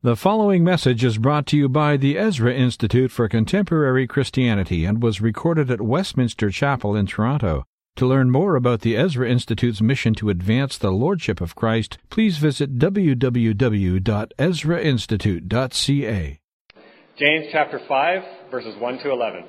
The following message is brought to you by the Ezra Institute for Contemporary Christianity and was recorded at Westminster Chapel in Toronto. To learn more about the Ezra Institute's mission to advance the Lordship of Christ, please visit www.ezrainstitute.ca. James chapter 5, verses 1 to 11.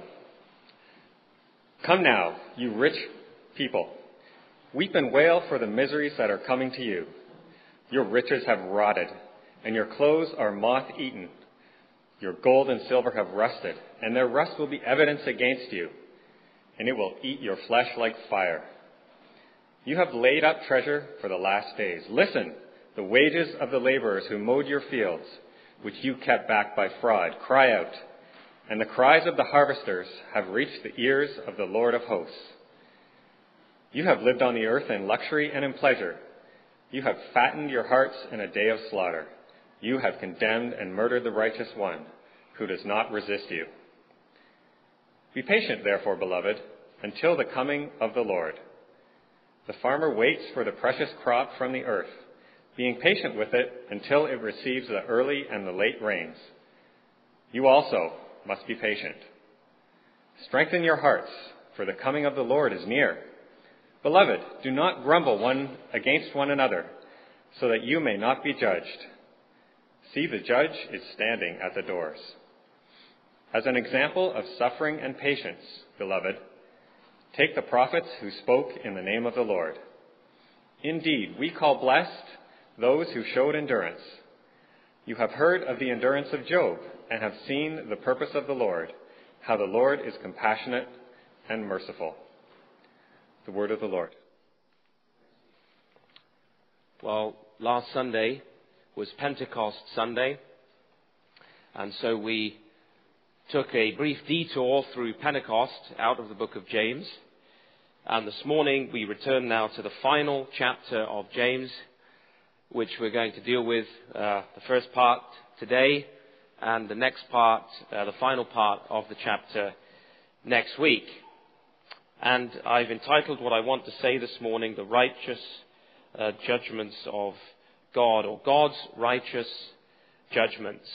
Come now, you rich people. Weep and wail for the miseries that are coming to you. Your riches have rotted, and your clothes are moth-eaten. Your gold and silver have rusted, and their rust will be evidence against you, and it will eat your flesh like fire. You have laid up treasure for the last days. Listen, the wages of the laborers who mowed your fields, which you kept back by fraud, cry out, and the cries of the harvesters have reached the ears of the Lord of hosts. You have lived on the earth in luxury and in pleasure. You have fattened your hearts in a day of slaughter. You have condemned and murdered the righteous one, who does not resist you. Be patient, therefore, beloved, until the coming of the Lord. The farmer waits for the precious crop from the earth, being patient with it until it receives the early and the late rains. You also must be patient. Strengthen your hearts, for the coming of the Lord is near. Beloved, do not grumble one against one another, so that you may not be judged. See, the judge is standing at the doors. As an example of suffering and patience, beloved, take the prophets who spoke in the name of the Lord. Indeed, we call blessed those who showed endurance. You have heard of the endurance of Job and have seen the purpose of the Lord, how the Lord is compassionate and merciful. The word of the Lord. Well, last Sunday was Pentecost Sunday, and so we took a brief detour through Pentecost out of the book of James, and this morning we return now to the final chapter of James, which we're going to deal with the first part today, and the next part, the final part of the chapter next week. And I've entitled what I want to say this morning, The Righteous Judgments of God, or God's Righteous Judgments.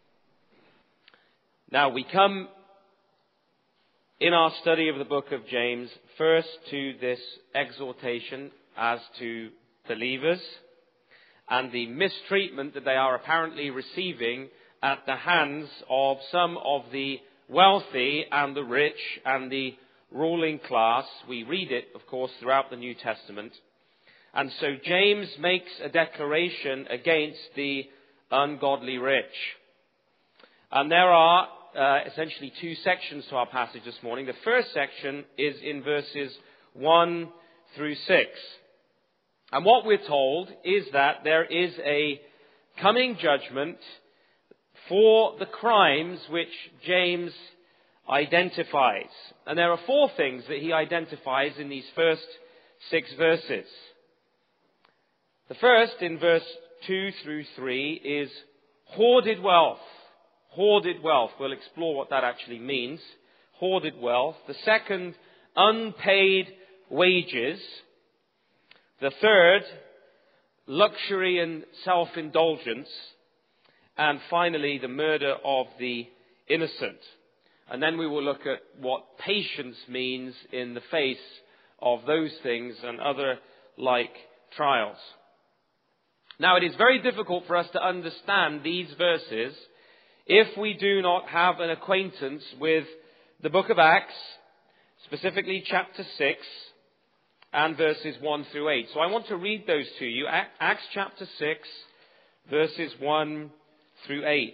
Now, we come in our study of the book of James first to this exhortation as to believers and the mistreatment that they are apparently receiving at the hands of some of the wealthy and the rich and the ruling class. We read it, of course, throughout the New Testament. And so James makes a declaration against the ungodly rich. And there are essentially two sections to our passage this morning. The first section is in verses 1 through 6. And what we're told is that there is a coming judgment for the crimes which James identifies. And there are four things that he identifies in these first 6 verses. The first, in verse 2 through 3, is hoarded wealth. Hoarded wealth. We'll explore what that actually means. Hoarded wealth. The second, unpaid wages. The third, luxury and self-indulgence. And finally, the murder of the innocent. And then we will look at what patience means in the face of those things and other like trials. Now, it is very difficult for us to understand these verses if we do not have an acquaintance with the book of Acts, specifically chapter 6 and verses 1 through 8. So I want to read those to you. Acts chapter 6, verses 1 through 8.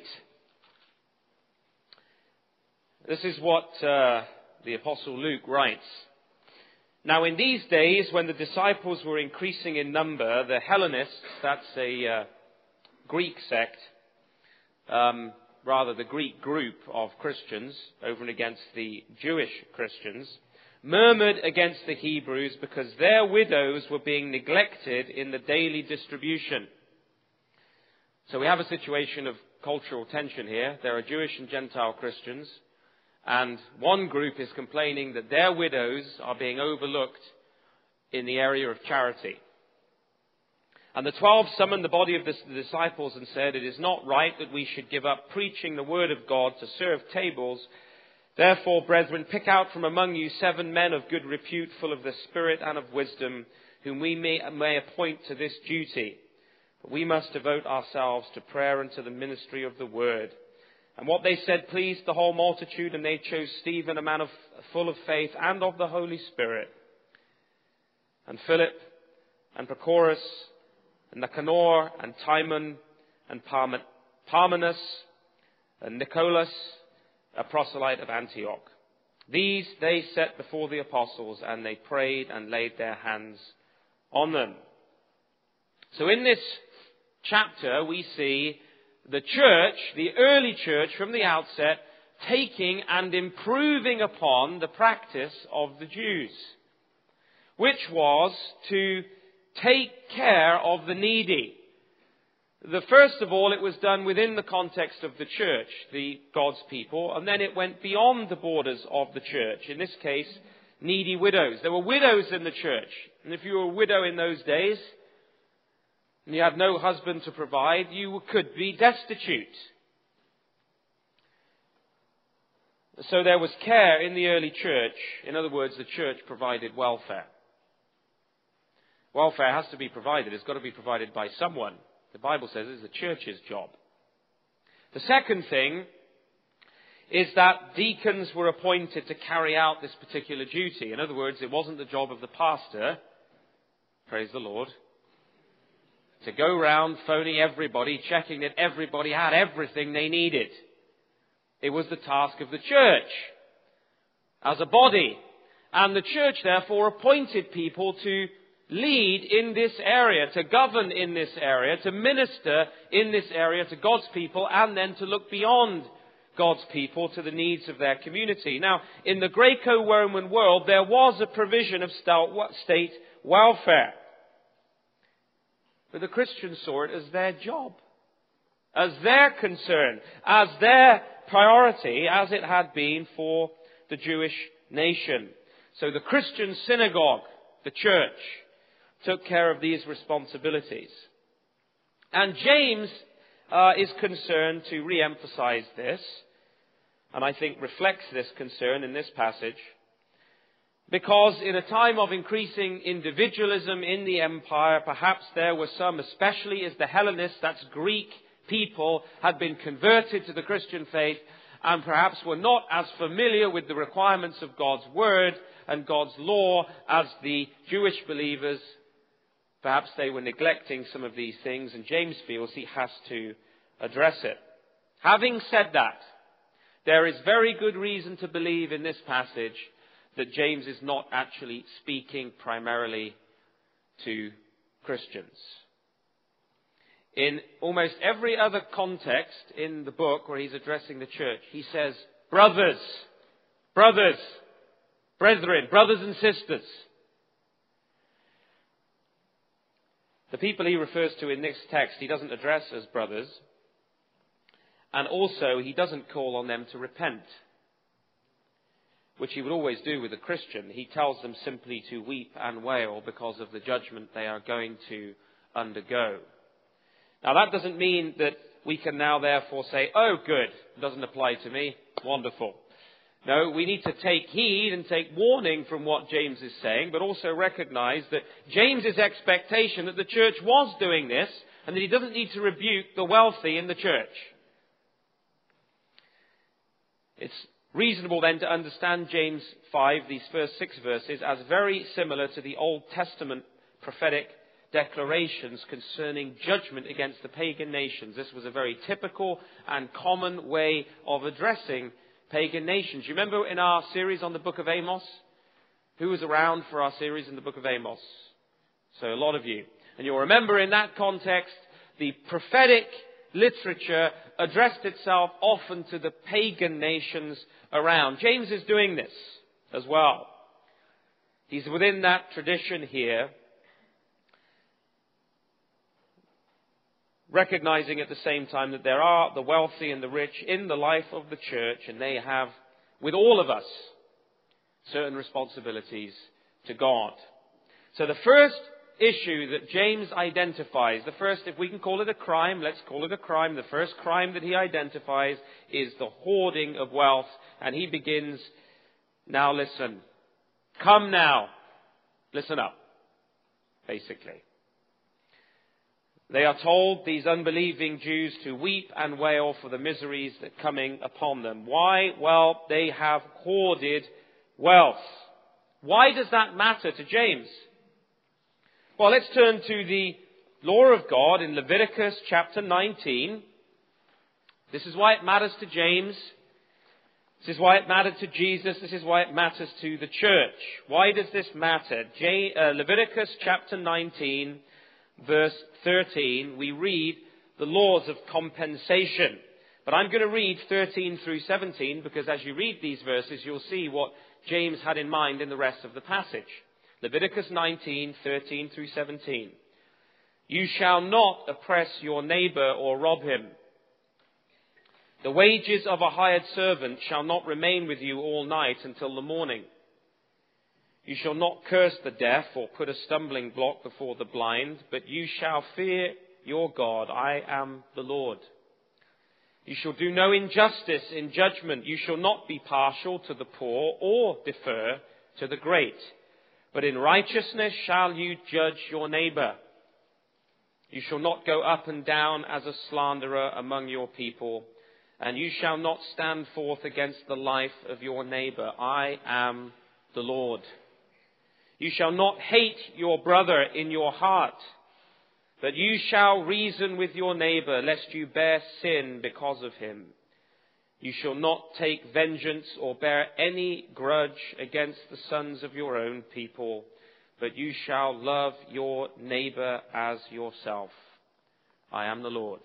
This is what the Apostle Luke writes. Now, in these days, when the disciples were increasing in number, the Hellenists, that's a Greek sect, the Greek group of Christians over and against the Jewish Christians, murmured against the Hebrews because their widows were being neglected in the daily distribution. So we have a situation of cultural tension here. There are Jewish and Gentile Christians. And one group is complaining that their widows are being overlooked in the area of charity. And the 12 summoned the body of the disciples and said, "It is not right that we should give up preaching the word of God to serve tables. Therefore, brethren, pick out from among you 7 men of good repute, full of the Spirit and of wisdom, whom we may appoint to this duty. But we must devote ourselves to prayer and to the ministry of the word." And what they said pleased the whole multitude, and they chose Stephen, a man full of faith and of the Holy Spirit, and Philip, and Prochorus, and Nicanor, and Timon, and Parmenas, and Nicholas, a proselyte of Antioch. These they set before the apostles, and they prayed and laid their hands on them. So in this chapter we see the church, the early church from the outset, taking and improving upon the practice of the Jews, which was to take care of the needy. First of all, it was done within the context of the church, God's people, and then it went beyond the borders of the church. In this case, needy widows. There were widows in the church, and if you were a widow in those days, and you had no husband to provide, you could be destitute. So there was care in the early church. In other words, the church provided welfare. Welfare has to be provided. It's got to be provided by someone. The Bible says it's the church's job. The second thing is that deacons were appointed to carry out this particular duty. In other words, it wasn't the job of the pastor, praise the Lord, to go round phoning everybody, checking that everybody had everything they needed. It was the task of the church as a body. And the church, therefore, appointed people to lead in this area, to govern in this area, to minister in this area to God's people, and then to look beyond God's people to the needs of their community. Now, in the Greco-Roman world, there was a provision of state welfare. But the Christians saw it as their job, as their concern, as their priority, as it had been for the Jewish nation. So the Christian synagogue, the church, took care of these responsibilities. And James is concerned to re-emphasize this, and I think reflects this concern in this passage, because in a time of increasing individualism in the empire, perhaps there were some, especially as the Hellenists, that's Greek people, had been converted to the Christian faith, and perhaps were not as familiar with the requirements of God's word and God's law as the Jewish believers. Perhaps they were neglecting some of these things, and James feels he has to address it. Having said that, there is very good reason to believe in this passage that James is not actually speaking primarily to Christians. In almost every other context in the book where he's addressing the church, he says, brothers, brethren, brothers and sisters. The people he refers to in this text, he doesn't address as brothers. And also, he doesn't call on them to repent, which he would always do with a Christian. He tells them simply to weep and wail because of the judgment they are going to undergo. Now, that doesn't mean that we can now therefore say, oh, good, it doesn't apply to me, wonderful. No, we need to take heed and take warning from what James is saying, but also recognize that James's expectation that the church was doing this, and that he doesn't need to rebuke the wealthy in the church. It's reasonable then to understand James 5, these first 6 verses, as very similar to the Old Testament prophetic declarations concerning judgment against the pagan nations. This was a very typical and common way of addressing pagan nations. You remember in our series on the book of Amos? Who was around for our series in the book of Amos? So a lot of you. And you'll remember in that context, the prophetic literature addressed itself often to the pagan nations around. James is doing this as well. He's within that tradition here, recognizing at the same time that there are the wealthy and the rich in the life of the church, and they have, with all of us, certain responsibilities to God. So the first issue that James identifies, the first, if we can call it a crime, let's call it a crime. The first crime that he identifies is the hoarding of wealth. And he begins, now listen, come now, listen up, basically. They are told, these unbelieving Jews, to weep and wail for the miseries that are coming upon them. Why? Well, they have hoarded wealth. Why does that matter to James? Well, let's turn to the law of God in Leviticus chapter 19. This is why it matters to James. This is why it mattered to Jesus. This is why it matters to the church. Why does this matter? Leviticus chapter 19, verse 13, we read the laws of compensation. But I'm going to read 13 through 17 because as you read these verses, you'll see what James had in mind in the rest of the passage. Leviticus 19, 13 through 17. You shall not oppress your neighbor or rob him. The wages of a hired servant shall not remain with you all night until the morning. You shall not curse the deaf or put a stumbling block before the blind, but you shall fear your God. I am the Lord. You shall do no injustice in judgment. You shall not be partial to the poor or defer to the great. But in righteousness shall you judge your neighbor. You shall not go up and down as a slanderer among your people, and you shall not stand forth against the life of your neighbor. I am the Lord. You shall not hate your brother in your heart, but you shall reason with your neighbor, lest you bear sin because of him. You shall not take vengeance or bear any grudge against the sons of your own people, but you shall love your neighbor as yourself. I am the Lord.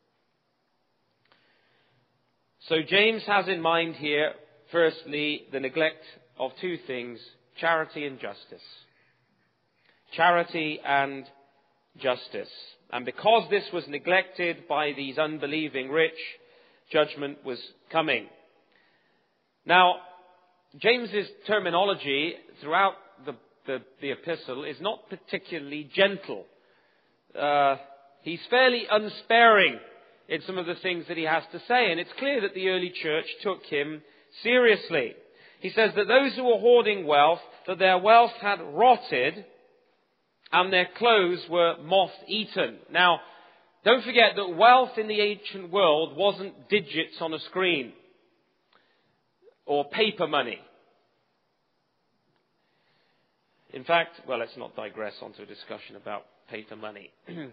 So James has in mind here, firstly, the neglect of two things, charity and justice. Charity and justice. And because this was neglected by these unbelieving rich, judgment was coming. Now, James's terminology throughout the epistle is not particularly gentle. He's fairly unsparing in some of the things that he has to say, and it's clear that the early church took him seriously. He says that those who were hoarding wealth, that their wealth had rotted and their clothes were moth-eaten. Now, don't forget that wealth in the ancient world wasn't digits on a screen or paper money. In fact, well, let's not digress onto a discussion about paper money.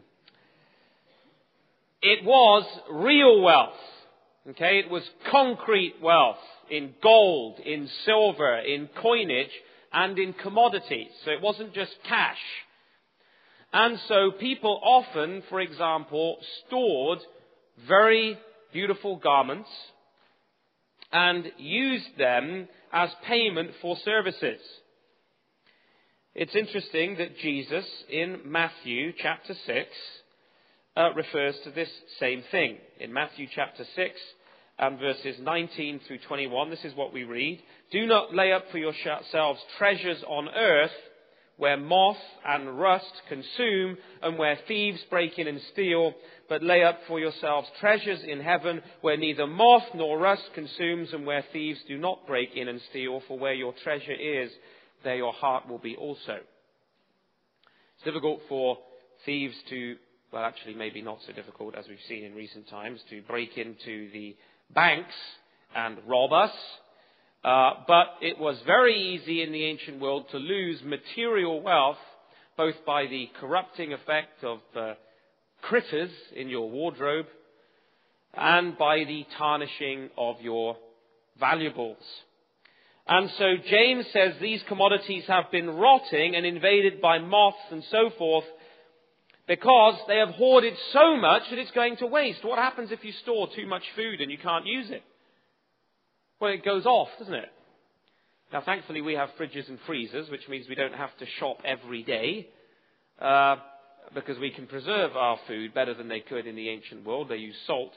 It was real wealth. Okay, it was concrete wealth in gold, in silver, in coinage, and in commodities. So it wasn't just cash. And so people often, for example, stored very beautiful garments and used them as payment for services. It's interesting that Jesus in Matthew chapter 6 refers to this same thing. In Matthew chapter 6 and verses 19 through 21, this is what we read. Do not lay up for yourselves treasures on earth, where moth and rust consume, and where thieves break in and steal, but lay up for yourselves treasures in heaven, where neither moth nor rust consumes, and where thieves do not break in and steal. For where your treasure is, there your heart will be also. It's difficult for thieves to, well, actually maybe not so difficult as we've seen in recent times, to break into the banks and rob us. But it was very easy in the ancient world to lose material wealth, both by the corrupting effect of critters in your wardrobe and by the tarnishing of your valuables. And so James says these commodities have been rotting and invaded by moths and so forth because they have hoarded so much that it's going to waste. What happens if you store too much food and you can't use it? Well, it goes off, doesn't it? Now, thankfully, we have fridges and freezers, which means we don't have to shop every day because we can preserve our food better than they could in the ancient world. They use salt.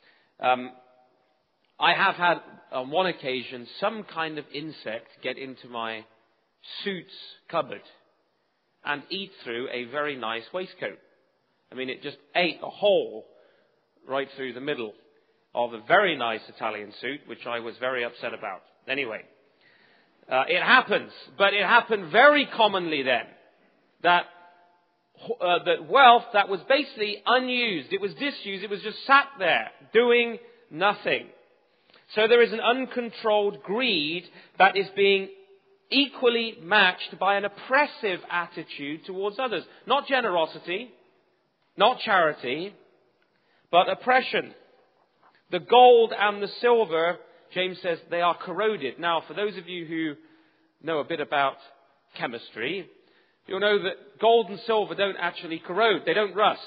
I have had, on one occasion, some kind of insect get into my suit's cupboard. and eat through a very nice waistcoat. I mean, it just ate a hole right through the middle of a very nice Italian suit, which I was very upset about. Anyway, it happens, but it happened very commonly then, that wealth that was basically unused, it was disused, it was just sat there doing nothing. So there is an uncontrolled greed that is being equally matched by an oppressive attitude towards others. Not generosity, not charity, but oppression. The gold and the silver, James says, they are corroded. Now, for those of you who know a bit about chemistry, you'll know that gold and silver don't actually corrode. They don't rust.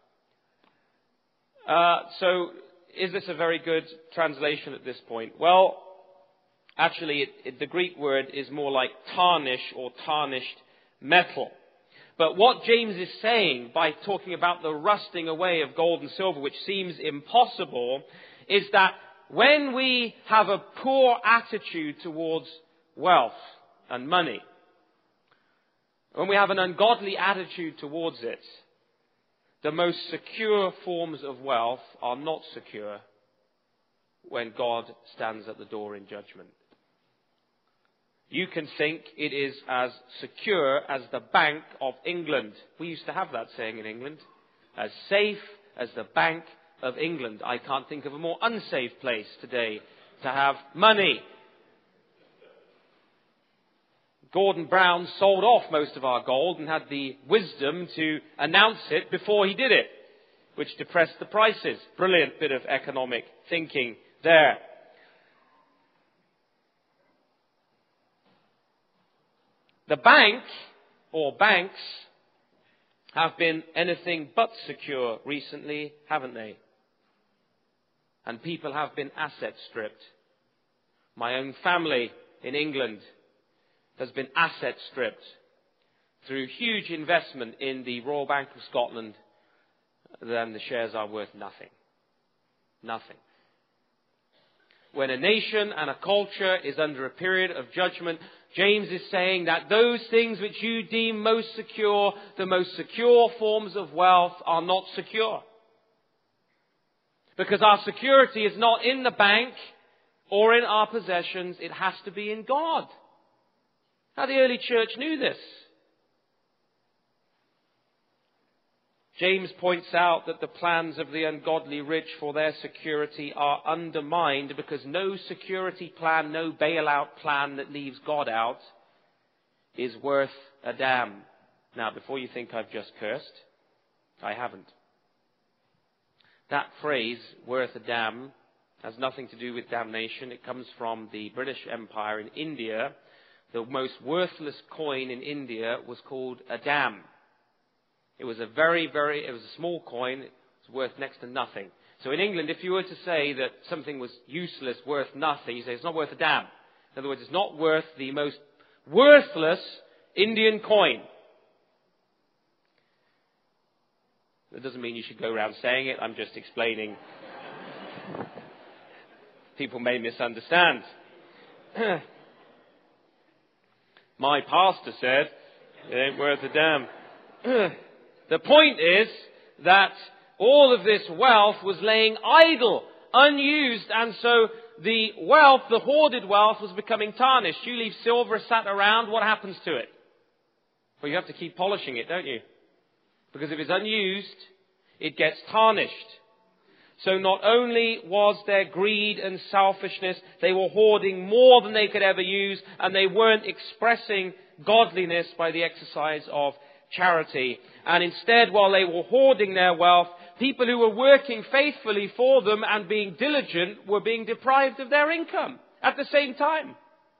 So, is this a very good translation at this point? Well, actually, the Greek word is more like tarnish or tarnished metal. But what James is saying by talking about the rusting away of gold and silver, which seems impossible, is that when we have a poor attitude towards wealth and money, when we have an ungodly attitude towards it, the most secure forms of wealth are not secure when God stands at the door in judgment. You can think it is as secure as the Bank of England. We used to have that saying in England. As safe as the Bank of England. I can't think of a more unsafe place today to have money. Gordon Brown sold off most of our gold and had the wisdom to announce it before he did it, which depressed the prices. Brilliant bit of economic thinking there. The bank, or banks, have been anything but secure recently, haven't they? And people have been asset stripped. My own family in England has been asset stripped through huge investment in the Royal Bank of Scotland. Then the shares are worth nothing. Nothing. When a nation and a culture is under a period of judgment, James is saying that those things which you deem most secure, the most secure forms of wealth, are not secure. Because our security is not in the bank or in our possessions, it has to be in God. Now, the early church knew this. James points out that the plans of the ungodly rich for their security are undermined because no security plan, no bailout plan that leaves God out is worth a damn. Now, before you think I've just cursed, I haven't. That phrase, worth a damn, has nothing to do with damnation. It comes from the British Empire in India. The most worthless coin in India was called a dam. It was a it was a small coin. It was worth next to nothing. So in England, if you were to say that something was useless, worth nothing, you say it's not worth a damn. In other words, it's not worth the most worthless Indian coin. That doesn't mean you should go around saying it. I'm just explaining. People may misunderstand. My pastor said, it ain't worth a damn. The point is that all of this wealth was laying idle, unused, and so the wealth, the hoarded wealth, was becoming tarnished. You leave silver sat around, what happens to it? Well, you have to keep polishing it, don't you? Because if it's unused, it gets tarnished. So not only was there greed and selfishness, they were hoarding more than they could ever use, and they weren't expressing godliness by the exercise of charity. And instead, while they were hoarding their wealth, people who were working faithfully for them and being diligent were being deprived of their income at the same time.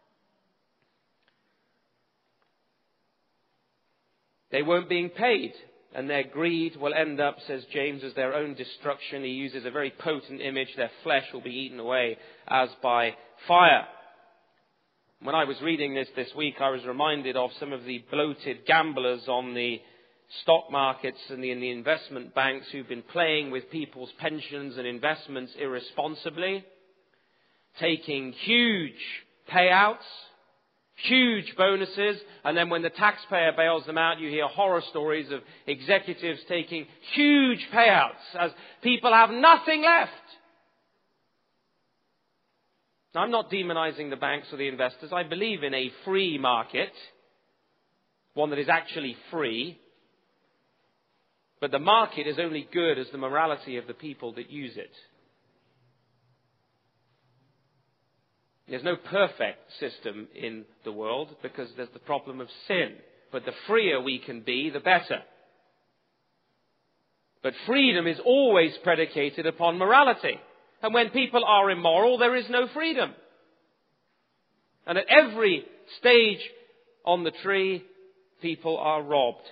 They weren't being paid, and their greed will end up, says James, as their own destruction. He uses a very potent image. Their flesh will be eaten away as by fire. When I was reading this week, I was reminded of some of the bloated gamblers on the stock markets and in the investment banks who've been playing with people's pensions and investments irresponsibly, taking huge payouts Huge bonuses, and then when the taxpayer bails them out, you hear horror stories of executives taking huge payouts as people have nothing left. Now, I'm not demonizing the banks or the investors. I believe in a free market, one that is actually free. But the market is only good as the morality of the people that use it. There's no perfect system in the world because there's the problem of sin. But the freer we can be, the better. But freedom is always predicated upon morality. And when people are immoral, there is no freedom. And at every stage on the tree, people are robbed.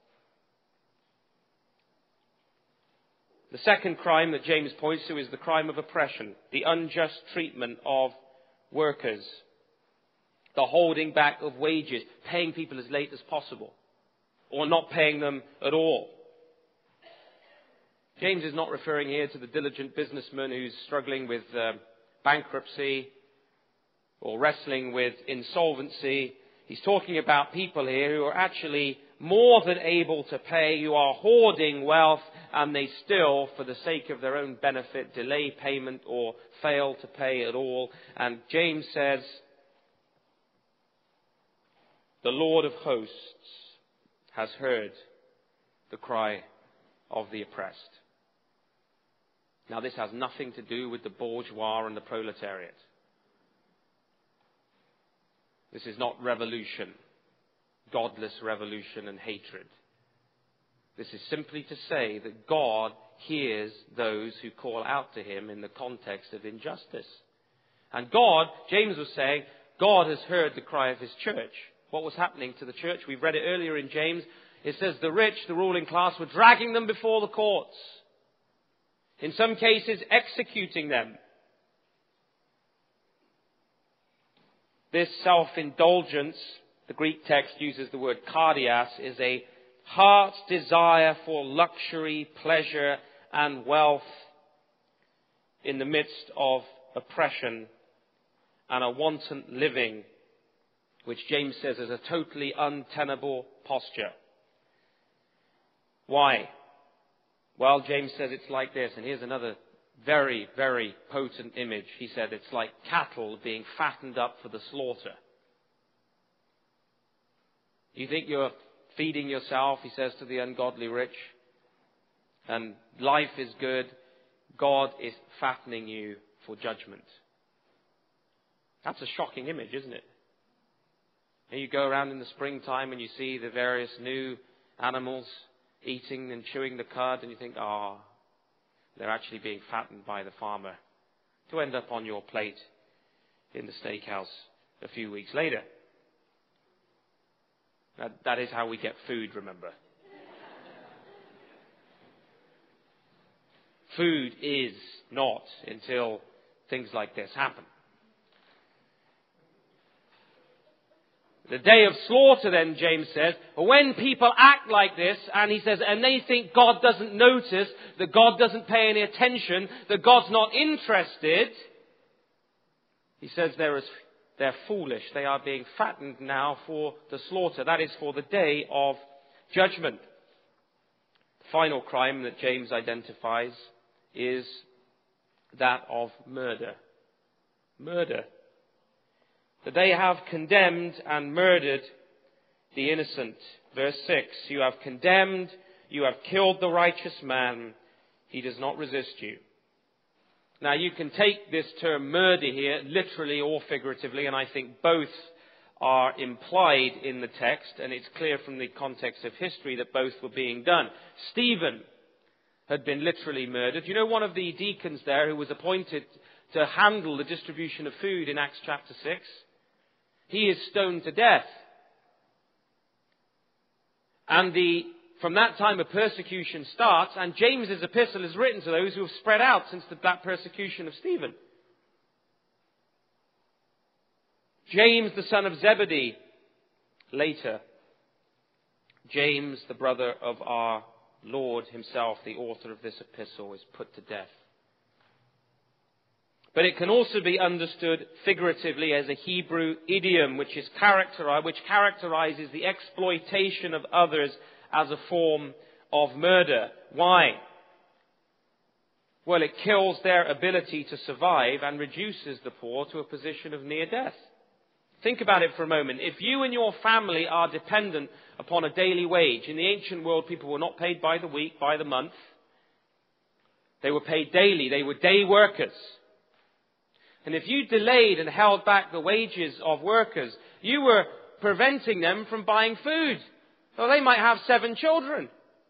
The second crime that James points to is the crime of oppression, the unjust treatment of workers, the holding back of wages, paying people as late as possible, or not paying them at all. James is not referring here to the diligent businessman who's struggling with bankruptcy or wrestling with insolvency. He's talking about people here who are actually more than able to pay, who are hoarding wealth, and they still, for the sake of their own benefit, delay payment or fail to pay at all. And James says, the Lord of hosts has heard the cry of the oppressed. Now, this has nothing to do with the bourgeois and the proletariat. This is not revolution, godless revolution and hatred. This is simply to say that God hears those who call out to him in the context of injustice. And God, James was saying, God has heard the cry of his church. What was happening to the church? We've read it earlier in James. It says the rich, the ruling class, were dragging them before the courts. In some cases, executing them. This self-indulgence, the Greek text uses the word kardias, is a heart's desire for luxury, pleasure, and wealth in the midst of oppression and a wanton living, which James says is a totally untenable posture. Why? Well, James says it's like this, and here's another very, very potent image. He said it's like cattle being fattened up for the slaughter. You think you're feeding yourself, he says to the ungodly rich, and life is good. God is fattening you for judgment. That's a shocking image, isn't it? And you go around in the springtime and you see the various new animals eating and chewing the cud, and you think, they're actually being fattened by the farmer to end up on your plate in the steakhouse a few weeks later. That is how we get food, remember. Food is not until things like this happen. The day of slaughter, then, James says, when people act like this, and he says, and they think God doesn't notice, that God doesn't pay any attention, that God's not interested, he says they're foolish. They are being fattened now for the slaughter. That is for the day of judgment. The final crime that James identifies is that of murder. Murder. That they have condemned and murdered the innocent. Verse 6, you have condemned, you have killed the righteous man. He does not resist you. Now, you can take this term murder here literally or figuratively, and I think both are implied in the text, and it's clear from the context of history that both were being done. Stephen had been literally murdered. You know, one of the deacons there who was appointed to handle the distribution of food in Acts chapter 6, he is stoned to death. And from that time a persecution starts, and James's epistle is written to those who have spread out since that persecution of Stephen. James, the son of Zebedee, later. James, the brother of our Lord himself, the author of this epistle, is put to death. But it can also be understood figuratively as a Hebrew idiom which characterizes the exploitation of others as a form of murder. Why? Well, it kills their ability to survive and reduces the poor to a position of near death. Think about it for a moment. If you and your family are dependent upon a daily wage, in the ancient world people were not paid by the week, by the month. They were paid daily. They were day workers. And if you delayed and held back the wages of workers, you were preventing them from buying food. Well, they might have 7 children.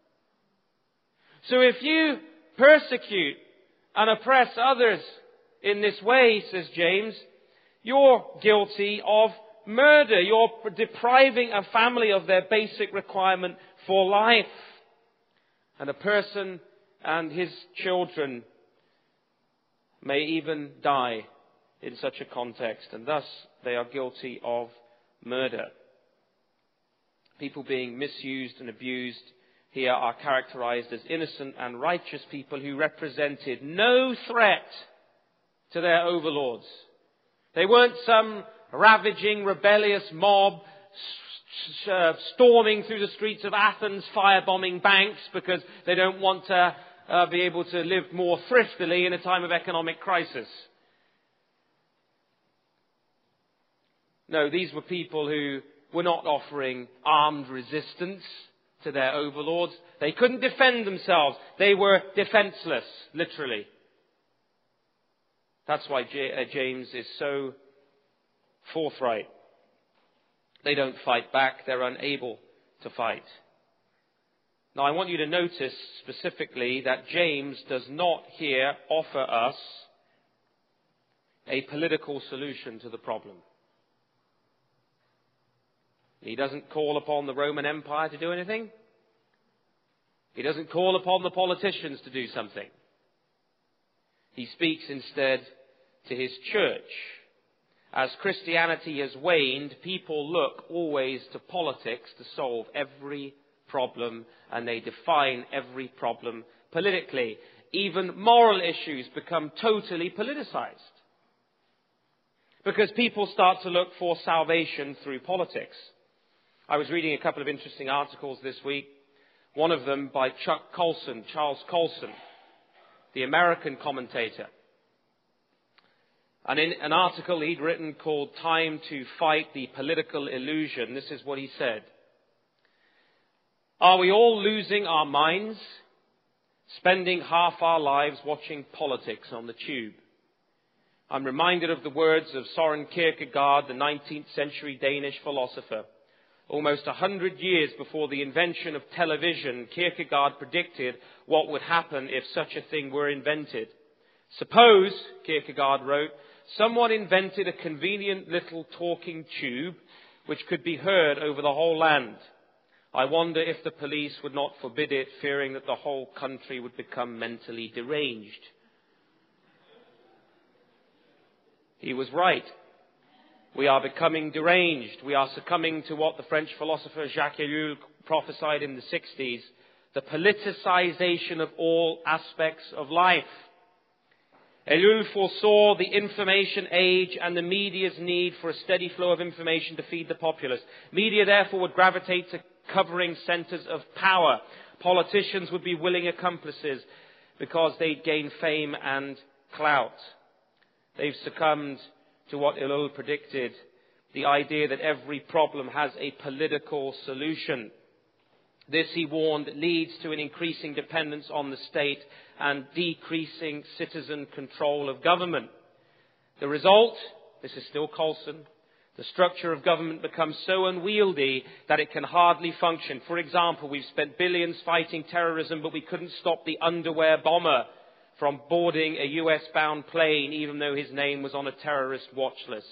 So if you persecute and oppress others in this way, says James, you're guilty of murder. You're depriving a family of their basic requirement for life. And a person and his children may even die in such a context, and thus they are guilty of murder. People being misused and abused here are characterized as innocent and righteous people who represented no threat to their overlords. They weren't some ravaging, rebellious mob storming through the streets of Athens, firebombing banks because they don't want to be able to live more thriftily in a time of economic crisis. No, these were people who were not offering armed resistance to their overlords. They couldn't defend themselves. They were defenseless, literally. That's why James is so forthright. They don't fight back. They're unable to fight. Now, I want you to notice specifically that James does not here offer us a political solution to the problem. He doesn't call upon the Roman Empire to do anything. He doesn't call upon the politicians to do something. He speaks instead to his church. As Christianity has waned, people look always to politics to solve every problem, and they define every problem politically. Even moral issues become totally politicized, because people start to look for salvation through politics. I was reading a couple of interesting articles this week. One of them by Charles Colson, the American commentator. And in an article he'd written called Time to Fight the Political Illusion, this is what he said. Are we all losing our minds, spending half our lives watching politics on the tube? I'm reminded of the words of Søren Kierkegaard, the 19th century Danish philosopher. Almost 100 years before the invention of television, Kierkegaard predicted what would happen if such a thing were invented. Suppose, Kierkegaard wrote, someone invented a convenient little talking tube which could be heard over the whole land. I wonder if the police would not forbid it, fearing that the whole country would become mentally deranged. He was right. We are becoming deranged. We are succumbing to what the French philosopher Jacques Ellul prophesied in the 60s, the politicization of all aspects of life. Ellul foresaw the information age and the media's need for a steady flow of information to feed the populace. Media, therefore, would gravitate to covering centers of power. Politicians would be willing accomplices because they'd gain fame and clout. They've succumbed to what Ellul predicted, the idea that every problem has a political solution. This, he warned, leads to an increasing dependence on the state and decreasing citizen control of government. The result, this is still Colson, the structure of government becomes so unwieldy that it can hardly function. For example, we've spent billions fighting terrorism, but we couldn't stop the underwear bomber from boarding a US-bound plane, even though his name was on a terrorist watch list.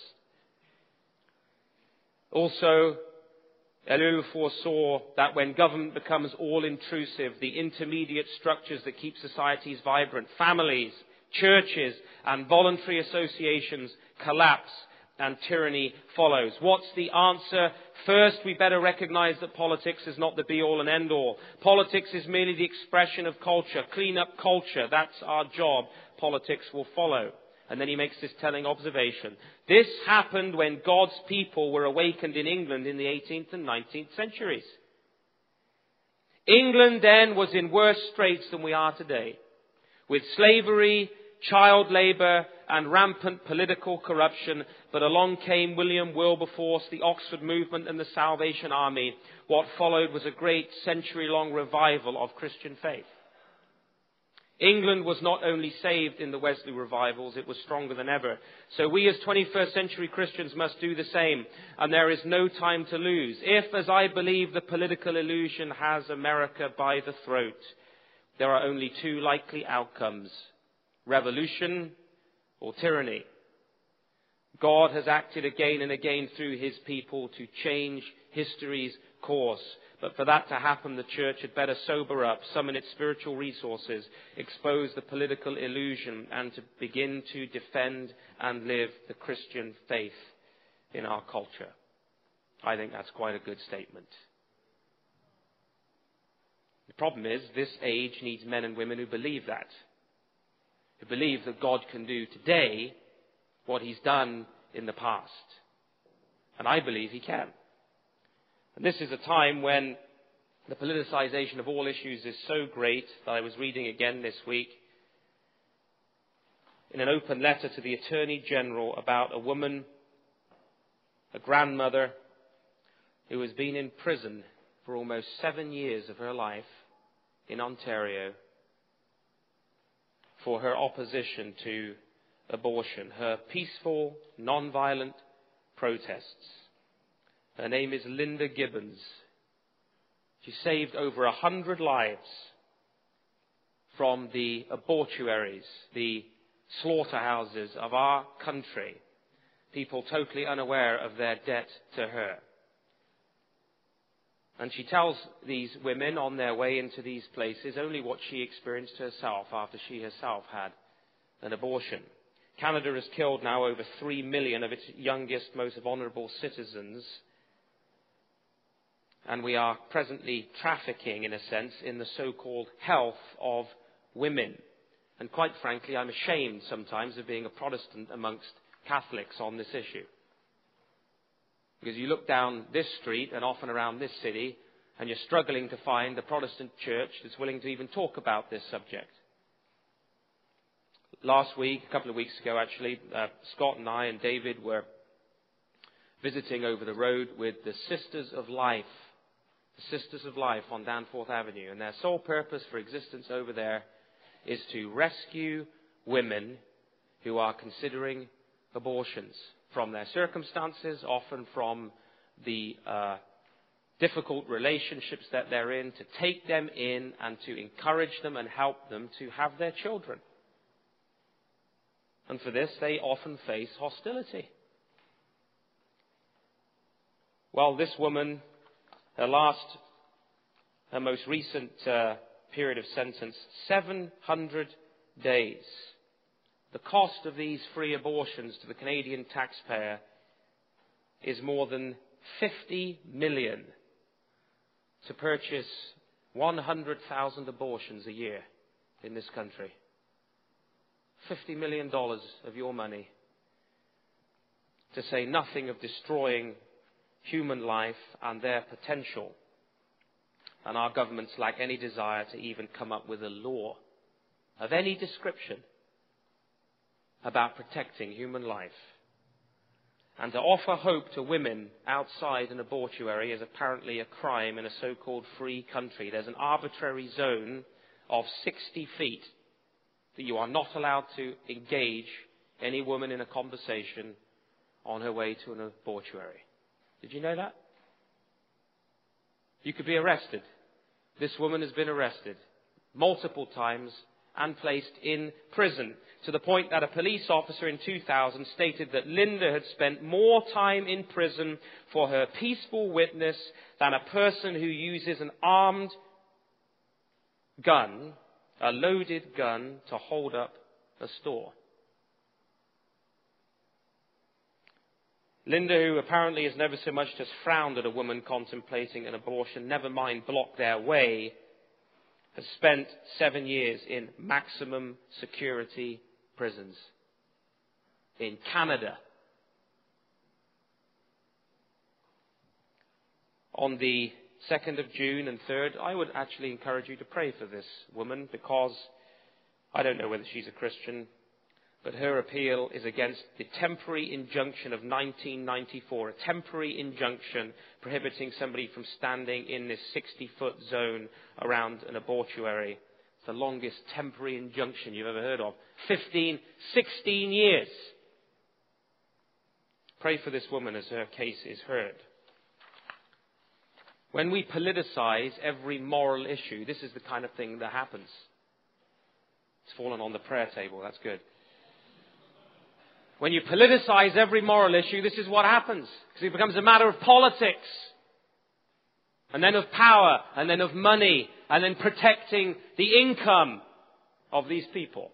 Also, Ellul foresaw that when government becomes all-intrusive, the intermediate structures that keep societies vibrant, families, churches, and voluntary associations collapse, and tyranny follows. What's the answer? First, we better recognize that politics is not the be-all and end-all. Politics is merely the expression of culture. Clean up culture. That's our job. Politics will follow. And then he makes this telling observation. This happened when God's people were awakened in England in the 18th and 19th centuries. England then was in worse straits than we are today, with slavery, child labour, and rampant political corruption. But along came William Wilberforce, the Oxford Movement, and the Salvation Army. What followed was a great century-long revival of Christian faith. England was not only saved in the Wesley revivals, it was stronger than ever. So we as 21st century Christians must do the same, and there is no time to lose. If, as I believe, the political illusion has America by the throat, there are only two likely outcomes: revolution or tyranny. God has acted again and again through his people to change history's course. But for that to happen, the church had better sober up, summon its spiritual resources, expose the political illusion, and to begin to defend and live the Christian faith in our culture. I think that's quite a good statement. The problem is, this age needs men and women who believe that. Who believe that God can do today what he's done in the past. And I believe he can. And this is a time when the politicization of all issues is so great that I was reading again this week in an open letter to the Attorney General about a woman, a grandmother, who has been in prison for almost 7 years of her life in Ontario for her opposition to abortion, her peaceful, non-violent protests. Her name is Linda Gibbons. She saved over 100 lives from the abortuaries, the slaughterhouses of our country, people totally unaware of their debt to her. And she tells these women on their way into these places only what she experienced herself after she herself had an abortion. Canada has killed now over 3 million of its youngest, most vulnerable citizens. And we are presently trafficking, in a sense, in the so-called health of women. And quite frankly, I'm ashamed sometimes of being a Protestant amongst Catholics on this issue. Because you look down this street and often around this city, and you're struggling to find a Protestant church that's willing to even talk about this subject. Last week, a couple of weeks ago actually, Scott and I and David were visiting over the road with the Sisters of Life. The Sisters of Life on Danforth Avenue. And their sole purpose for existence over there is to rescue women who are considering abortions from their circumstances, often from the difficult relationships that they're in, to take them in and to encourage them and help them to have their children. And for this, they often face hostility. Well, this woman, her most recent period of sentence, 700 days. The cost of these free abortions to the Canadian taxpayer is more than 50 million to purchase 100,000 abortions a year in this country. $50 million of your money, to say nothing of destroying human life and their potential. And our governments lack any desire to even come up with a law of any description about protecting human life. And to offer hope to women outside an abortuary is apparently a crime in a so-called free country. There's an arbitrary zone of 60 feet that you are not allowed to engage any woman in a conversation on her way to an abortuary. Did you know that? You could be arrested. This woman has been arrested multiple times and placed in prison, to the point that a police officer in 2000 stated that Linda had spent more time in prison for her peaceful witness than a person who uses an armed gun, a loaded gun, to hold up a store. Linda, who apparently has never so much as frowned at a woman contemplating an abortion, never mind block their way, has spent 7 years in maximum security prisons. in Canada. On the 2nd of June and 3rd, I would actually encourage you to pray for this woman, because I don't know whether she's a Christian, but her appeal is against the temporary injunction of 1994, a temporary injunction prohibiting somebody from standing in this 60-foot zone around an abortuary. It's the longest temporary injunction you've ever heard of. 16 years. Pray for this woman as her case is heard. When we politicize every moral issue, this is the kind of thing that happens. It's fallen on the prayer table. That's good. When you politicize every moral issue, this is what happens. Because it becomes a matter of politics. And then of power. And then of money. And then protecting the income of these people.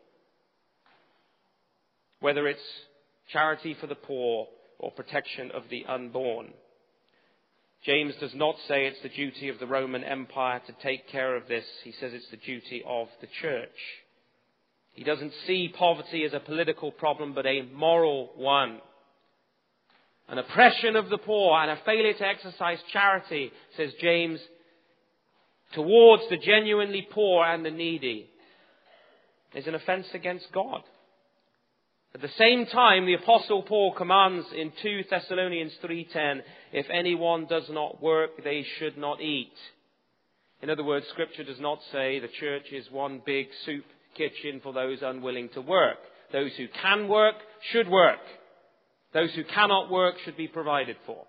Whether it's charity for the poor or protection of the unborn. James does not say it's the duty of the Roman Empire to take care of this. He says it's the duty of the church. He doesn't see poverty as a political problem, but a moral one. An oppression of the poor and a failure to exercise charity, says James, towards the genuinely poor and the needy, is an offense against God. At the same time, the Apostle Paul commands in 2 Thessalonians 3:10, if anyone does not work, they should not eat. In other words, Scripture does not say the church is one big soup kitchen for those unwilling to work. Those who can work should work. Those who cannot work should be provided for.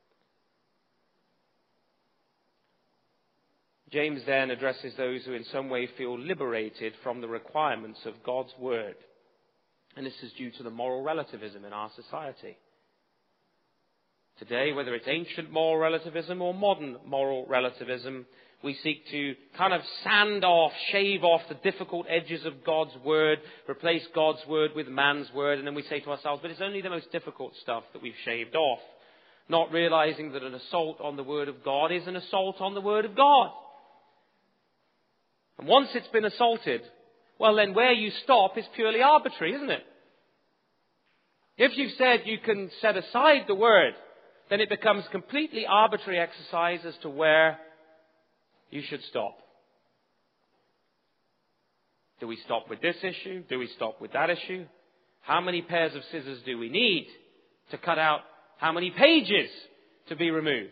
James then addresses those who in some way feel liberated from the requirements of God's word. And this is due to the moral relativism in our society. Today, whether it's ancient moral relativism or modern moral relativism, we seek to kind of shave off the difficult edges of God's word, replace God's word with man's word, and then we say to ourselves, but it's only the most difficult stuff that we've shaved off. Not realizing that an assault on the word of God is an assault on the word of God. And once it's been assaulted, well then where you stop is purely arbitrary, isn't it? If you've said you can set aside the word, then it becomes completely arbitrary exercise as to where you should stop. Do we stop with this issue? Do we stop with that issue? How many pairs of scissors do we need to cut out how many pages to be removed?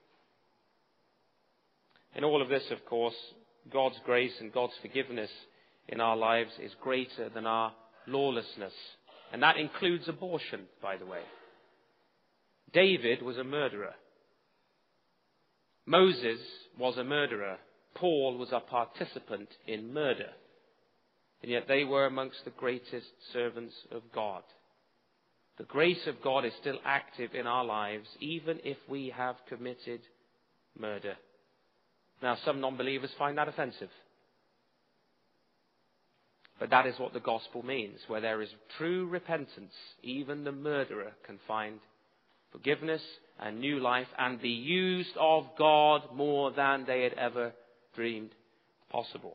In all of this, of course, God's grace and God's forgiveness in our lives is greater than our lawlessness. And that includes abortion, by the way. David was a murderer. Moses was a murderer. Paul was a participant in murder. And yet they were amongst the greatest servants of God. The grace of God is still active in our lives, even if we have committed murder. Now, some non-believers find that offensive. But that is what the gospel means. Where there is true repentance, even the murderer can find forgiveness and new life and be used of God more than they had ever dreamed possible.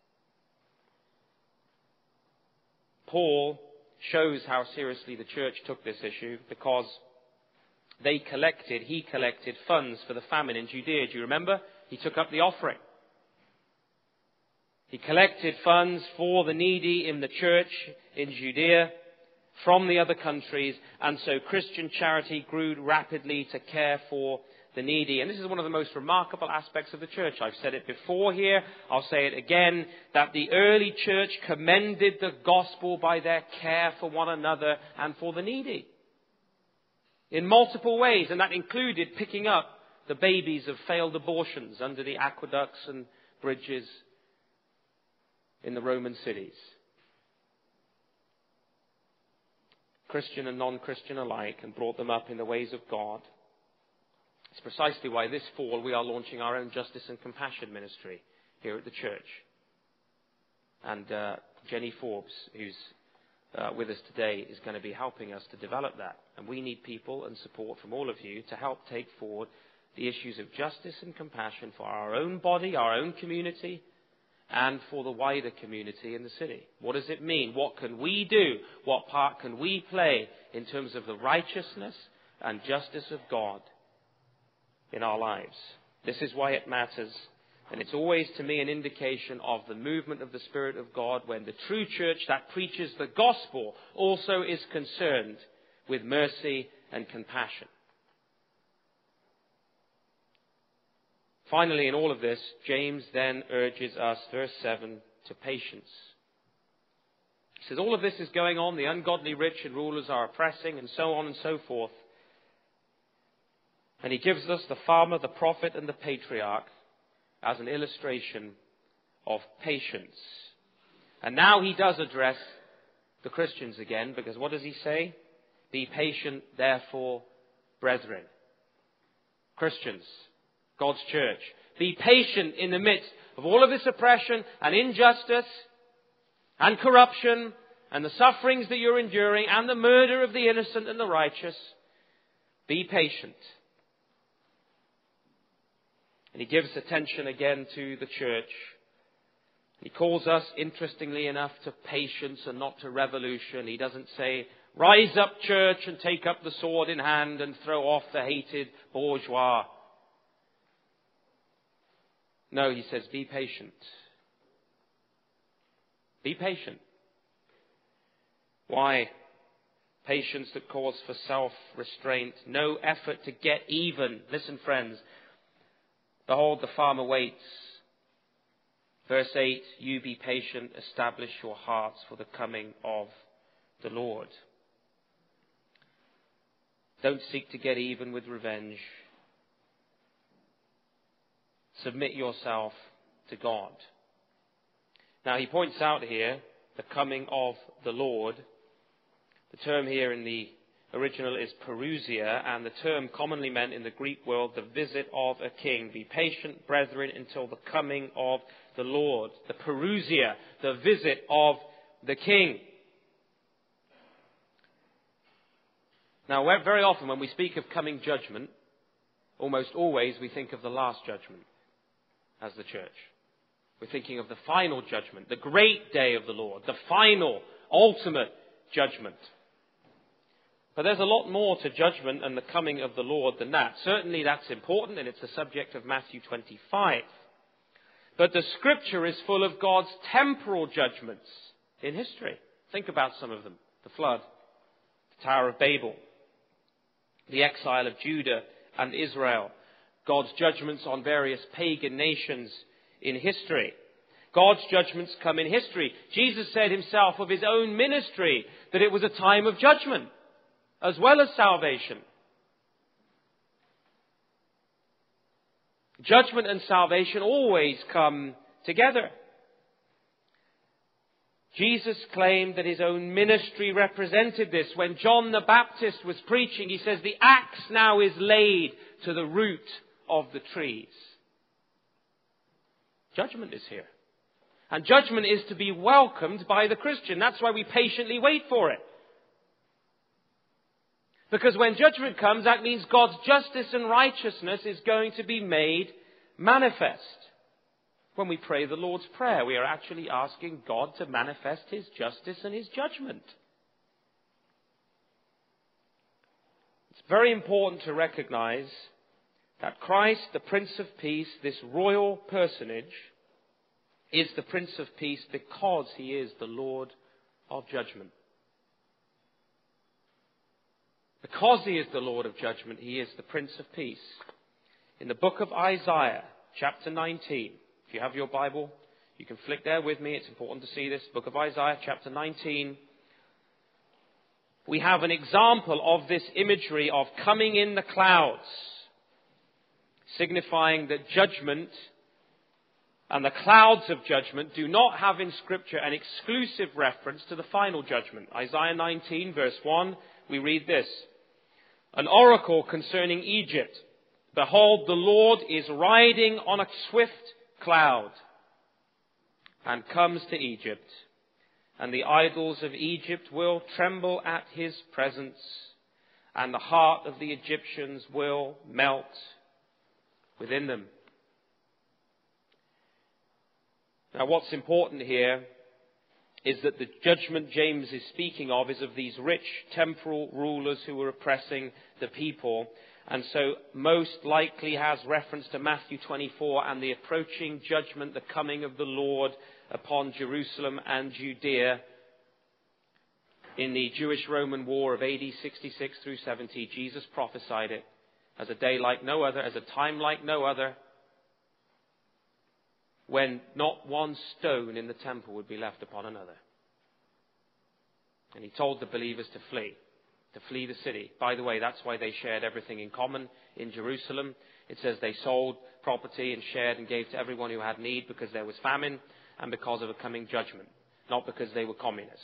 Paul shows how seriously the church took this issue because he collected funds for the famine in Judea. Do you remember? He took up the offering. He collected funds for the needy in the church in Judea from the other countries, and so Christian charity grew rapidly to care for the needy. And this is one of the most remarkable aspects of the church. I've said it before here, I'll say it again, that the early church commended the gospel by their care for one another and for the needy. In multiple ways, and that included picking up the babies of failed abortions under the aqueducts and bridges in the Roman cities. Christian and non-Christian alike, and brought them up in the ways of God. It's precisely why this fall we are launching our own Justice and Compassion ministry here at the church. And Jenny Forbes, who's with us today, is going to be helping us to develop that. And we need people and support from all of you to help take forward the issues of justice and compassion for our own body, our own community, and for the wider community in the city. What does it mean? What can we do? What part can we play in terms of the righteousness and justice of God in our lives? This is why it matters. And it's always, to me, an indication of the movement of the Spirit of God when the true church that preaches the gospel also is concerned with mercy and compassion. Finally, in all of this, James then urges us, verse 7, to patience. He says, all of this is going on, the ungodly rich and rulers are oppressing, and so on and so forth. And he gives us the farmer, the prophet, and the patriarch as an illustration of patience. And now he does address the Christians again, because what does he say? Be patient, therefore, brethren. Christians, God's church, be patient in the midst of all of this oppression and injustice and corruption and the sufferings that you're enduring and the murder of the innocent and the righteous. Be patient. And he gives attention again to the church. He calls us, interestingly enough, to patience and not to revolution. He doesn't say, rise up, church, and take up the sword in hand and throw off the hated bourgeois. No, he says, be patient. Be patient. Why? Patience that calls for self-restraint. No effort to get even. Listen, friends. Behold, the farmer waits. Verse 8, you be patient, establish your hearts for the coming of the Lord. Don't seek to get even with revenge. Submit yourself to God. Now he points out here the coming of the Lord. The term here in the original is parousia, and the term commonly meant in the Greek world, the visit of a king. Be patient, brethren, until the coming of the Lord. The parousia, the visit of the king. Now, very often when we speak of coming judgment, almost always we think of the last judgment as the church. We're thinking of the final judgment, the great day of the Lord, the final, ultimate judgment. But there's a lot more to judgment and the coming of the Lord than that. Certainly that's important, and it's the subject of Matthew 25. But the Scripture is full of God's temporal judgments in history. Think about some of them. The flood, the Tower of Babel, the exile of Judah and Israel, God's judgments on various pagan nations in history. God's judgments come in history. Jesus said himself of his own ministry that it was a time of judgment as well as salvation. Judgment and salvation always come together. Jesus claimed that his own ministry represented this. When John the Baptist was preaching, he says, the axe now is laid to the root of the trees. Judgment is here. And judgment is to be welcomed by the Christian. That's why we patiently wait for it. Because when judgment comes, that means God's justice and righteousness is going to be made manifest. When we pray the Lord's Prayer, we are actually asking God to manifest his justice and his judgment. It's very important to recognize that Christ, the Prince of Peace, this royal personage, is the Prince of Peace because he is the Lord of judgment. Because he is the Lord of judgment, he is the Prince of Peace. In the book of Isaiah, chapter 19, if you have your Bible, you can flick there with me. It's important to see this. Book of Isaiah, chapter 19. We have an example of this imagery of coming in the clouds, signifying that judgment and the clouds of judgment do not have in Scripture an exclusive reference to the final judgment. Isaiah 19, verse 1, we read this. An oracle concerning Egypt. Behold, the Lord is riding on a swift cloud and comes to Egypt. And the idols of Egypt will tremble at his presence, and the heart of the Egyptians will melt within them. Now, what's important here is that the judgment James is speaking of is of these rich temporal rulers who were oppressing the people, and so most likely has reference to Matthew 24 and the approaching judgment, the coming of the Lord upon Jerusalem and Judea in the Jewish-Roman War of AD 66 through 70. Jesus prophesied it as a day like no other, as a time like no other, when not one stone in the temple would be left upon another. And he told the believers to flee the city. By the way, that's why they shared everything in common in Jerusalem. It says they sold property and shared and gave to everyone who had need because there was famine and because of a coming judgment, not because they were communists.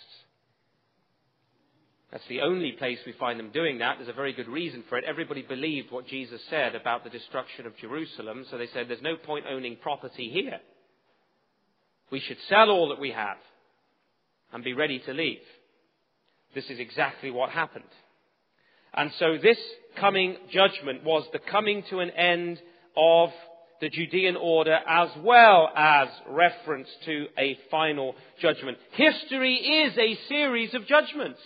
That's the only place we find them doing that. There's a very good reason for it. Everybody believed what Jesus said about the destruction of Jerusalem, so they said there's no point owning property here. We should sell all that we have and be ready to leave. This is exactly what happened. And so this coming judgment was the coming to an end of the Judean order as well as reference to a final judgment. History is a series of judgments.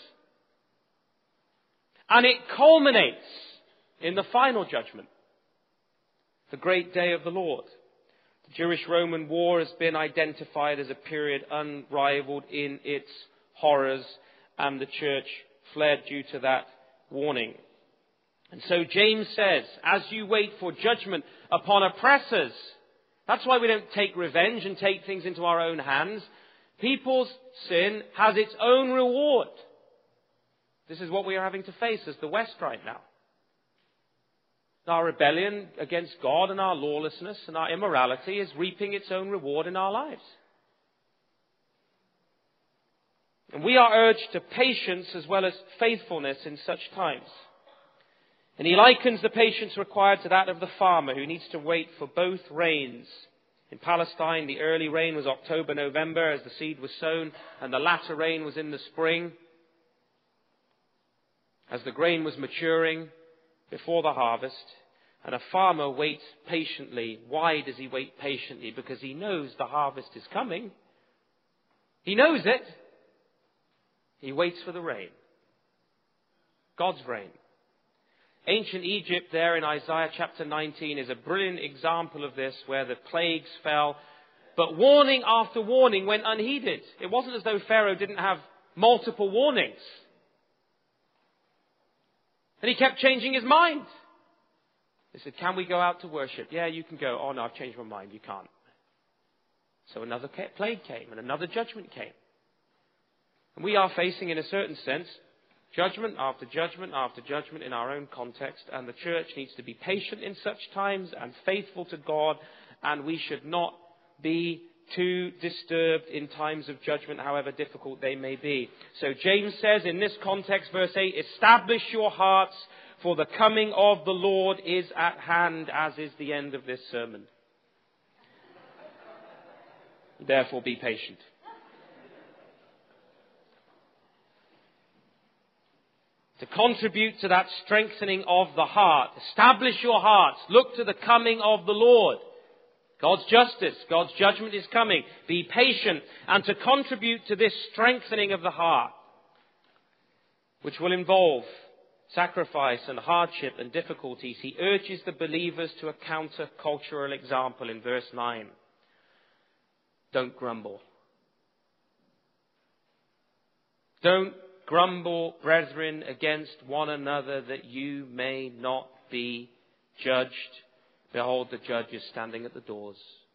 And it culminates in the final judgment, the great day of the Lord. The Jewish-Roman War has been identified as a period unrivaled in its horrors, and the church fled due to that warning. And so James says, as you wait for judgment upon oppressors, that's why we don't take revenge and take things into our own hands. People's sin has its own reward. This is what we are having to face as the West right now. Our rebellion against God and our lawlessness and our immorality is reaping its own reward in our lives. And we are urged to patience as well as faithfulness in such times. And he likens the patience required to that of the farmer who needs to wait for both rains. In Palestine, the early rain was October, November as the seed was sown, and the latter rain was in the spring as the grain was maturing before the harvest. And a farmer waits patiently. Why does he wait patiently? Because he knows the harvest is coming. He knows it. He waits for the rain. God's rain. Ancient Egypt there in Isaiah chapter 19 is a brilliant example of this, where the plagues fell. But warning after warning went unheeded. It wasn't as though Pharaoh didn't have multiple warnings. And he kept changing his mind. They said, can we go out to worship? Yeah, you can go. Oh no, I've changed my mind. You can't. So another plague came and another judgment came. And we are facing, in a certain sense, judgment after judgment after judgment in our own context. And the church needs to be patient in such times and faithful to God. And we should not be too disturbed in times of judgment, however difficult they may be. So James says in this context, verse 8, establish your hearts, for the coming of the Lord is at hand, as is the end of this sermon. Therefore be patient. To contribute to that strengthening of the heart, establish your hearts, look to the coming of the Lord. God's justice, God's judgment is coming. Be patient. And to contribute to this strengthening of the heart, which will involve sacrifice and hardship and difficulties, he urges the believers to a counter-cultural example in verse 9. Don't grumble. Don't grumble, brethren, against one another, that you may not be judged. Behold, the judge is standing at the doors.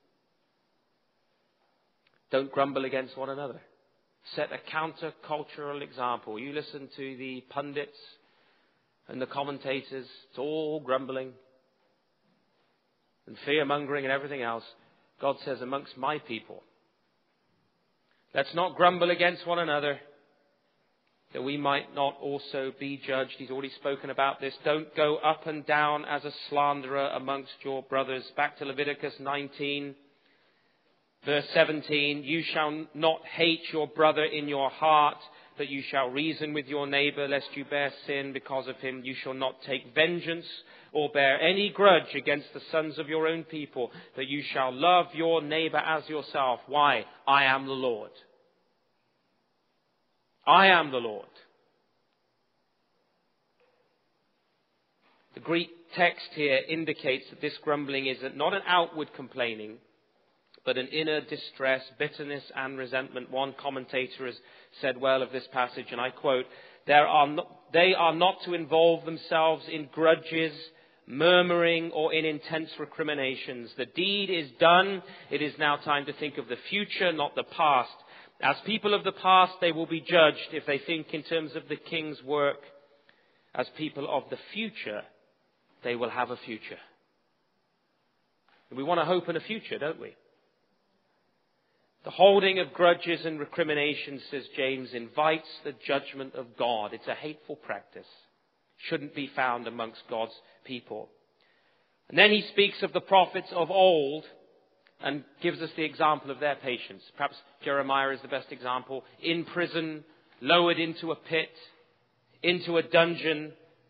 Don't grumble against one another. Set a counter-cultural example. You listen to the pundits and the commentators. It's all grumbling and fear-mongering and everything else. God says, amongst my people, let's not grumble against one another, that we might not also be judged. He's already spoken about this. Don't go up and down as a slanderer amongst your brothers. Back to Leviticus 19, verse 17. You shall not hate your brother in your heart, that you shall reason with your neighbor, lest you bear sin because of him. You shall not take vengeance or bear any grudge against the sons of your own people, that you shall love your neighbor as yourself. Why? I am the Lord. I am the Lord. The Greek text here indicates that this grumbling is not an outward complaining, but an inner distress, bitterness and resentment. One commentator has said well of this passage, and I quote, they are not to involve themselves in grudges, murmuring, or in intense recriminations. The deed is done. It is now time to think of the future, not the past. As people of the past, they will be judged if they think in terms of the king's work. As people of the future, they will have a future. We want to hope in a future, don't we? The holding of grudges and recriminations, says James, invites the judgment of God. It's a hateful practice. Shouldn't be found amongst God's people. And then he speaks of the prophets of old and gives us the example of their patience. Perhaps Jeremiah is the best example. In prison, lowered into a pit, into a dungeon.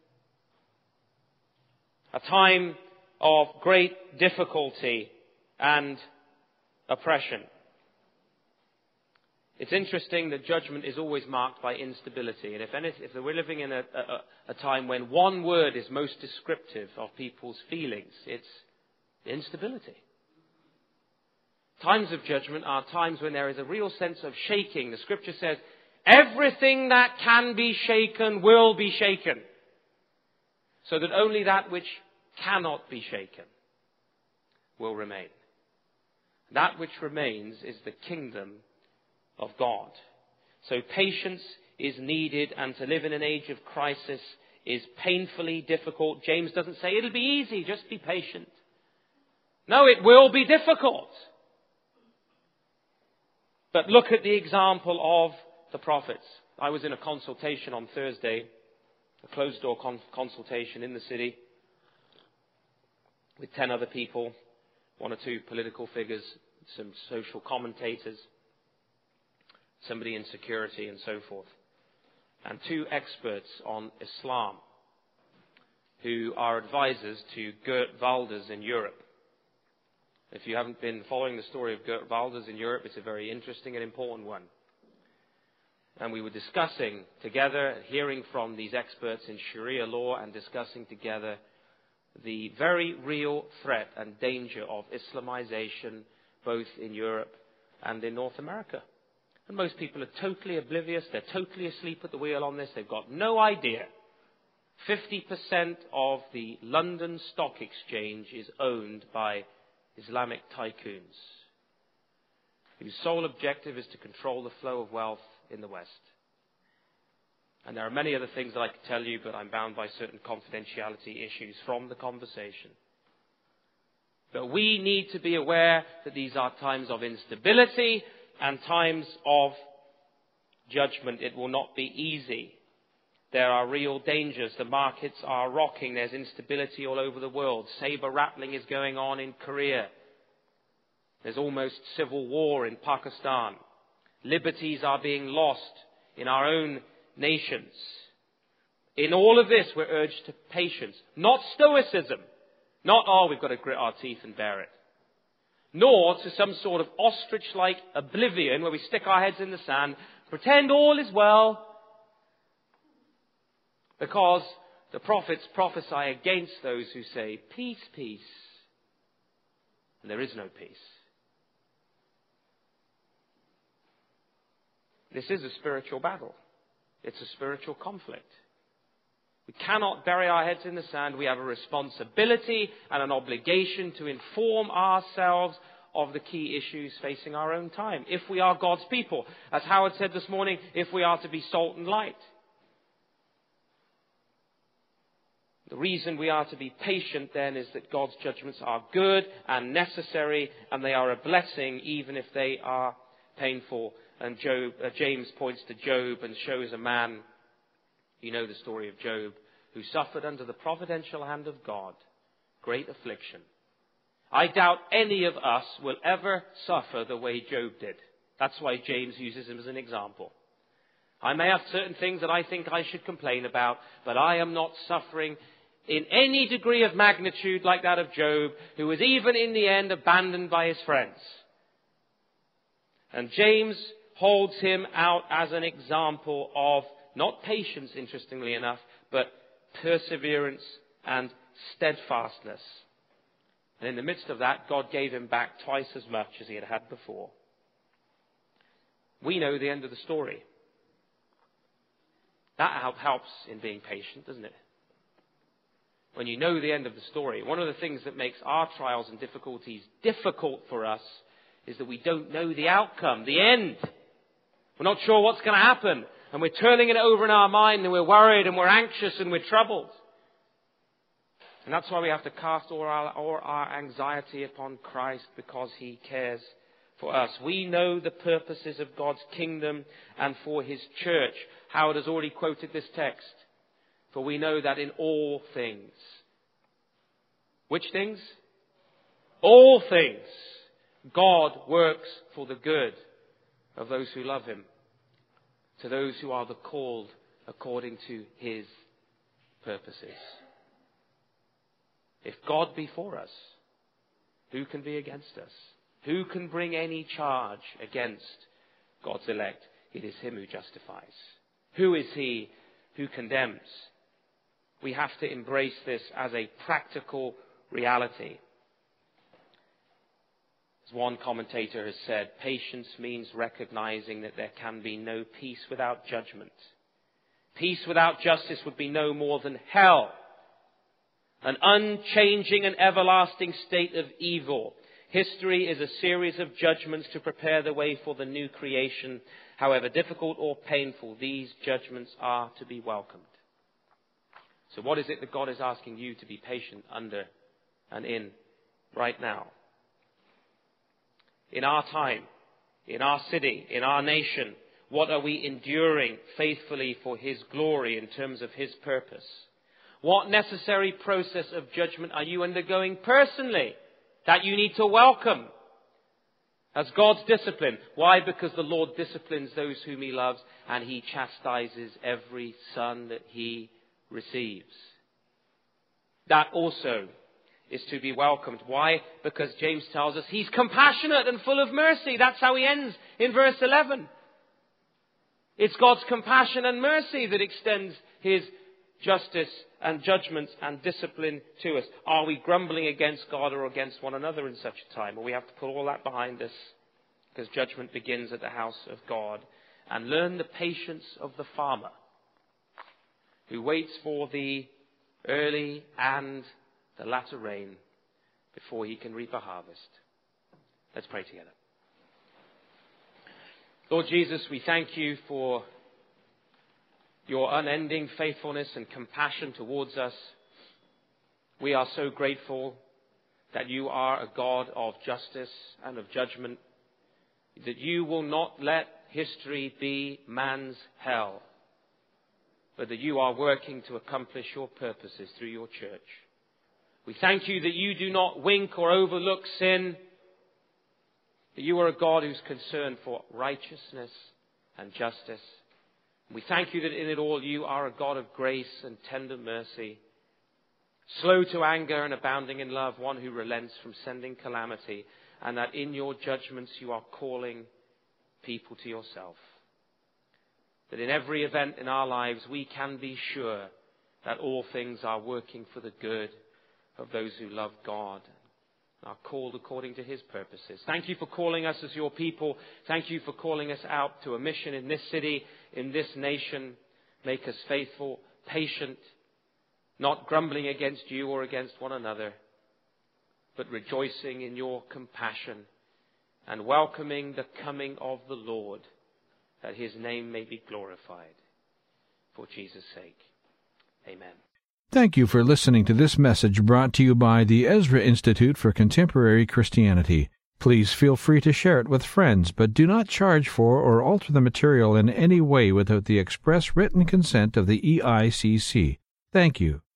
A time of great difficulty and oppression. It's interesting that judgment is always marked by instability. And if we're living in a time when one word is most descriptive of people's feelings, it's instability. Times of judgment are times when there is a real sense of shaking. The scripture says, everything that can be shaken will be shaken. So that only that which cannot be shaken will remain. That which remains is the kingdom of God. So patience is needed, and to live in an age of crisis is painfully difficult. James doesn't say it'll be easy, just be patient. No, it will be difficult. But look at the example of the prophets. I was in a consultation on Thursday, a closed-door consultation in the city with 10 other people, 1 or 2 political figures, some social commentators, somebody in security and so forth, and 2 experts on Islam who are advisors to Geert Wilders in Europe. If you haven't been following the story of Geert Wilders in Europe, it's a very interesting and important one. And we were discussing together, hearing from these experts in Sharia law and discussing together the very real threat and danger of Islamization both in Europe and in North America. And most people are totally oblivious. They're totally asleep at the wheel on this. They've got no idea. 50% of the London Stock Exchange is owned by Islamic tycoons whose sole objective is to control the flow of wealth in the West. And there are many other things that I could tell you, but I'm bound by certain confidentiality issues from the conversation. But we need to be aware that these are times of instability and times of judgment. It will not be easy. There are real dangers. The markets are rocking. There's instability all over the world. Saber rattling is going on in Korea. There's almost civil war in Pakistan. Liberties are being lost in our own nations. In all of this, we're urged to patience, not stoicism. Not, we've got to grit our teeth and bear it. Nor to some sort of ostrich-like oblivion where we stick our heads in the sand, pretend all is well, because the prophets prophesy against those who say, peace, peace. And there is no peace. This is a spiritual battle. It's a spiritual conflict. We cannot bury our heads in the sand. We have a responsibility and an obligation to inform ourselves of the key issues facing our own time. If we are God's people, as Howard said this morning, if we are to be salt and light. The reason we are to be patient then is that God's judgments are good and necessary, and they are a blessing even if they are painful. And James points to Job and shows a man, you know the story of Job, who suffered under the providential hand of God great affliction. I doubt any of us will ever suffer the way Job did. That's why James uses him as an example. I may have certain things that I think I should complain about, but I am not suffering in any degree of magnitude like that of Job, who was even in the end abandoned by his friends. And James holds him out as an example of not patience, interestingly enough, but perseverance and steadfastness. And in the midst of that, God gave him back twice as much as he had had before. We know the end of the story. That helps in being patient, doesn't it? When you know the end of the story. One of the things that makes our trials and difficulties difficult for us is that we don't know the outcome, the end. We're not sure what's going to happen. And we're turning it over in our mind, and we're worried, and we're anxious, and we're troubled. And that's why we have to cast all our anxiety upon Christ, because he cares for us. We know the purposes of God's kingdom and for his church. Howard has already quoted this text. For we know that in all things. Which things? All things. God works for the good of those who love him, to those who are the called according to his purposes. If God be for us, who can be against us? Who can bring any charge against God's elect? It is him who justifies. Who is he who condemns? We have to embrace this as a practical reality. As one commentator has said, patience means recognizing that there can be no peace without judgment. Peace without justice would be no more than hell. An unchanging and everlasting state of evil. History is a series of judgments to prepare the way for the new creation. However difficult or painful, these judgments are to be welcomed. So what is it that God is asking you to be patient under and in right now? In our time, in our city, in our nation, what are we enduring faithfully for his glory in terms of his purpose? What necessary process of judgment are you undergoing personally that you need to welcome as God's discipline? Why? Because the Lord disciplines those whom he loves, and he chastises every son that he receives. That also is to be welcomed. Why? Because James tells us he's compassionate and full of mercy. That's how he ends in verse 11. It's God's compassion and mercy that extends his justice and judgment and discipline to us. Are we grumbling against God or against one another in such a time? Well, we have to put all that behind us, because judgment begins at the house of God. And learn the patience of the farmer who waits for the early and the latter rain before he can reap a harvest. Let's pray together. Lord Jesus, we thank you for your unending faithfulness and compassion towards us. We are so grateful that you are a God of justice and of judgment, that you will not let history be man's hell, but that you are working to accomplish your purposes through your church. We thank you that you do not wink or overlook sin, that you are a God who's concerned for righteousness and justice. We thank you that in it all you are a God of grace and tender mercy, slow to anger and abounding in love, one who relents from sending calamity, and that in your judgments you are calling people to yourself. That in every event in our lives we can be sure that all things are working for the good of those who love God and are called according to his purposes. Thank you for calling us as your people. Thank you for calling us out to a mission in this city, in this nation. Make us faithful, patient, not grumbling against you or against one another, but rejoicing in your compassion and welcoming the coming of the Lord, that his name may be glorified. For Jesus' sake. Amen. Thank you for listening to this message brought to you by the Ezra Institute for Contemporary Christianity. Please feel free to share it with friends, but do not charge for or alter the material in any way without the express written consent of the EICC. Thank you.